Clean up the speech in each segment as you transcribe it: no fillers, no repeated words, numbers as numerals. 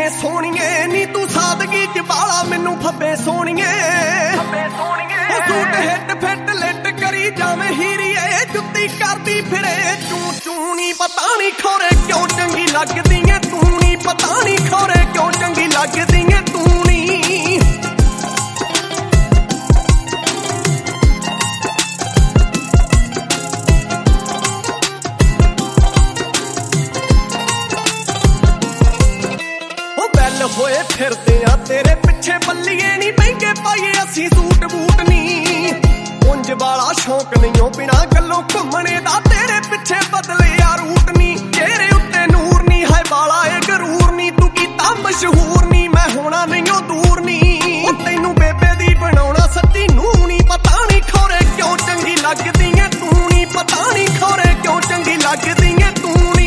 ਸੋਹਣੀਏ ਨੀ ਤੂੰ ਸਾਦਗੀ ਚ ਬਾਲਾ ਮੈਨੂੰ ਫੱਬੇ ਸੋਹਣੀਏ ਸੂਟ ਹਿੱਟ ਫਿੱਟ ਲਿੱਟ ਕਰੀ ਜਾਵੇਂ ਹੀਰੀਏ ਜੁੱਤੀ ਕਰਦੀ ਫਿਰੇ ਚੂੰ ਚੂੰ ਨੀ ਪਤਾ ਨੀ ਖੋਰੇ ਕਿਉਂ ਚੰਗੀ ਲੱਗਦੀ ਏ ਤੂੰ ਨੀ ਪਤਾ ਨੀ ਖੋਰੇ ਕਿਉਂ ਚੰਗੀ ਲੱਗਦੀ ਏ ਤੂੰ ਨੀ ਹੋਏ ਫਿਰਦੇ ਆ ਤੇਰੇ ਪਿੱਛੇ ਬੱਲੀਏ ਨੀ ਮਹਿੰਗੇ ਪਾਈਏ ਅਸੀਂ ਸੂਟ ਬੂਟ ਨੀ ਉਂਝ ਵਾਲਾ ਸ਼ੌਂਕ ਨਹੀਂ ਉਹ ਬਿਨਾ ਗੱਲੋਂ ਘੁੰਮਣੇ ਦਾ ਤੇਰੇ ਪਿੱਛੇ ਬਦਲਿਆ ਰੂਟ ਨੀ ਚਿਹਰੇ ਉੱਤੇ ਨੂਰ ਨੀ ਹੈ ਵਾਲਾ ਏ ਗਰੂਰ ਨੀ ਤੂੰ ਕੀਤਾ ਮਸ਼ਹੂਰ ਨੀ ਮੈਂ ਹੋਣਾ ਨਹੀਂਓ ਦੂਰ ਨੀ ਉਹ ਤੈਨੂੰ ਬੇਬੇ ਦੀ ਬਣਾਉਣਾ ਸੱਚੀ ਨੂੰ ਨੀ ਪਤਾ ਨੀ ਖੋਰੇ ਕਿਉਂ ਚੰਗੀ ਲੱਗਦੀ ਏ ਤੂੰ ਨੀ ਪਤਾ ਨੀ ਖੋਰੇ ਕਿਉਂ ਚੰਗੀ ਲੱਗਦੀ ਏ ਤੂੰ ਨੀ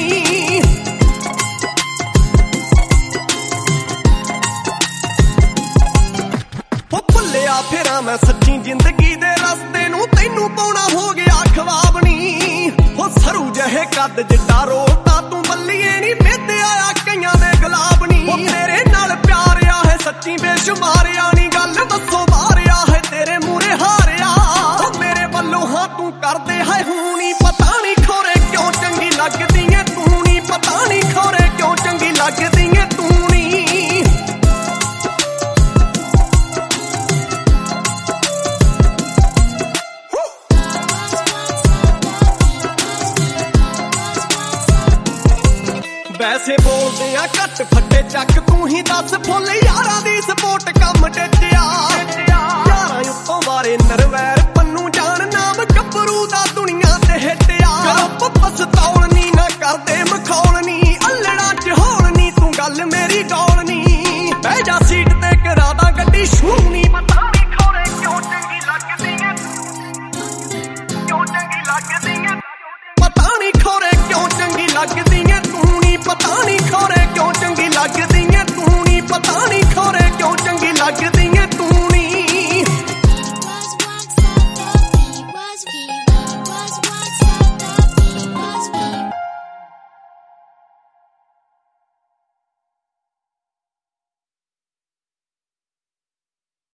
ਫਿਰਾਂ ਮੈਂ ਸੱਚੀ ਜ਼ਿੰਦਗੀ ਦੇ ਰਸਤੇ ਨੂੰ ਤੈਨੂੰ ਪਾਉਣਾ ਹੋ ਗਿਆ ਖਵਾਬ ਨੀ ਹੋ ਸਰੂ ਜਿਹੇ ਕੱਦ ਜਿੱਡਾ ਰੋਤਾ ਤੂੰ ਬੱਲੀਏ ਨੀ ਮਿੱਧਿਆ ਆ ਕਈਆਂ ਦੇ ਗੁਲਾਬ ਨੀ ਉਹ ਤੇਰੇ ਨਾਲ ਪਿਆਰਿਆ ਹੈ ਸੱਚੀ ਬੇਸ਼ੁਮਾਰਿਆ ਨੀ ਗੱਲ ਦੱਸੋ ਮਾਰਿਆ ਹੈ ਤੇਰੇ ਮੂਰੇ ਹਾਰਿਆ ਉਹ ਮੇਰੇ ਵੱਲੋਂ ਹਾਂ ਤੂੰ ਕਰਦੇ ਹੈ ਹੂੰ ਨੀ ਪਤਾ ਨੀ ਖੋਰੇ ਕਿਉਂ ਚੰਗੀ ਲੱਗਦੀ ਏ ਤੂੰ ਨੀ ਪਤਾ ਨੀ ਖੋਰੇ ਕਿਉਂ ਚੰਗੀ ਲੱਗਦੀ ਏ ਤੂੰ ਨੀ ਵੈਸੇ ਬੋਲਦੇ ਆ ਘੱਟ ਫੱਟੇ ਚੱਕ ਤੂੰ ਹੀ ਦੱਸ ਫੁੱਲ ਯਾਰਾਂ ਦੀ